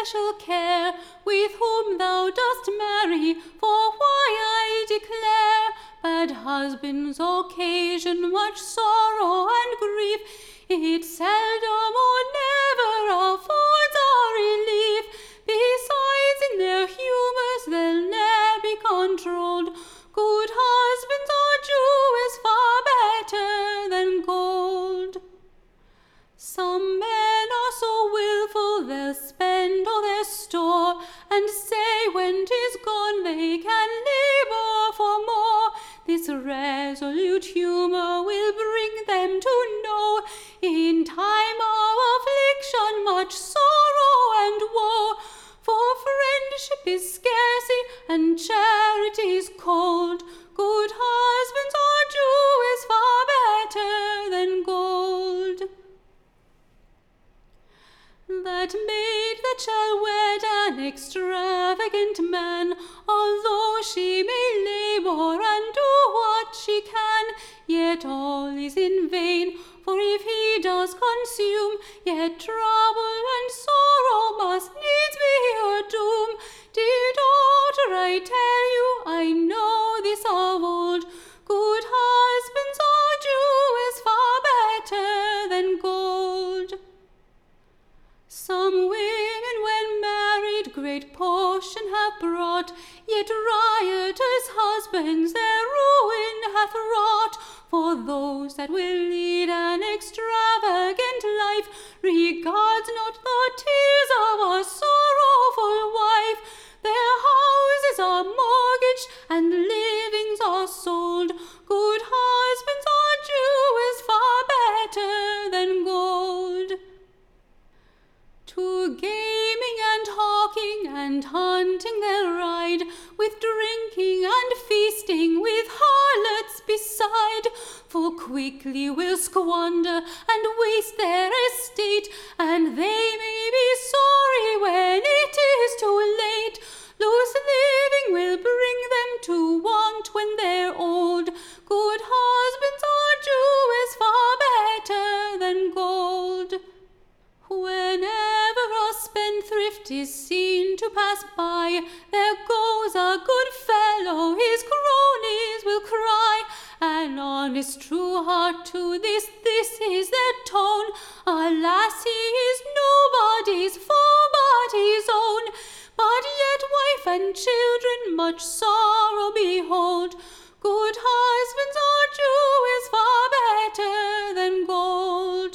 special care with whom thou dost marry, for why I declare bad husbands occasion much sorrow and grief. It seldom or never affords a relief. Besides, in their humours they'll ne'er be controlled. Good husbands are jewels far better than gold. Some men are so wilful they'll spend all their store, and say when 'tis gone they can labour for more. This resolute humour will bring them to know, in time of affliction, much sorrow and woe. For friendship is scarce and charity's cold. Good husbands are jewels far better than gold. That maid that shall wed an extravagant man, although she may labour and do what she can, yet all is in vain, for if he does consume, yet trouble and sorrow must needs be her doom. Dear daughter, I tell you, I know this of old, good husbands are jewels far better than gold. Some women when married great portion have brought, yet riotous husbands their ruin hath wrought. For those that will lead an extravagant life regards not the tears of a sorrowful wife. Their houses are mortgaged and livings are sold. Good husbands are jewels far better than gold. To gaming and hawking and hunting they'll ride, with drinking and feasting, with harlots beside. Full quickly will squander and waste their estate, and they may be sorry when it is too late. Loose living will bring them to want when they're old. Good husbands are jewels far better than gold. Whenever a spendthrift is seen to pass by, there goes a good fellow, his cronies will cry. An honest true heart to this is their tone. Alas, he is nobody's foe but his own. But yet wife and children much sorrow behold. Good husbands are jewels far better than gold.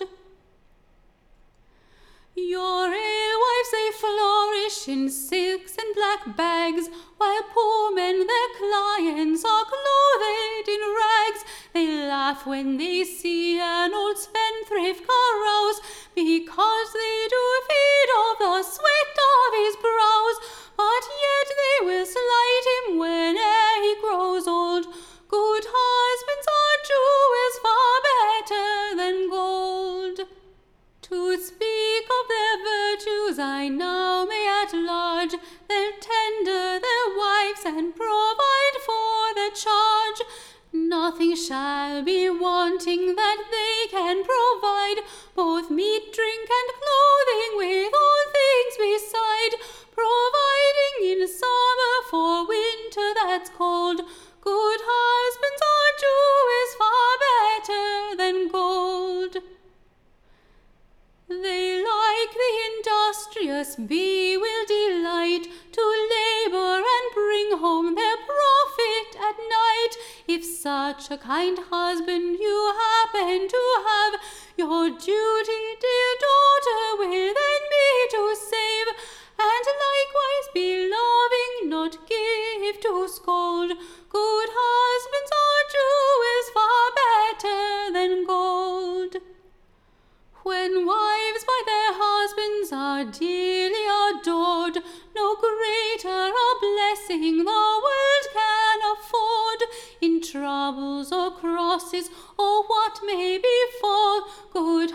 Your alewives they flourish in silks and black bags, while poor men their clients are clothed in rags. They laugh when they see an old spendthrift carouse, because they do feed off the sweat of his brows. But yet they will slight him whene'er he grows old. Good husbands are jewels far better than gold. To speak of their virtues I now may at large. They'll tender their wives and provide for their charge. Nothing shall be wanting that they can provide, both meat, drink, and clothing, with all things beside. Providing in summer for winter that's cold. Good husbands are jewels far better than gold. They like the industrious bee will delight to labour and bring home their profit at night. If such a kind husband you happen to have, your duty, dear daughter, will then be to save, and likewise be loving, not give to scold. Good husbands are jewels far better than gold. When wives by their husbands are dearly adored, no greater a blessing the world can afford. In troubles or crosses or what may befall, good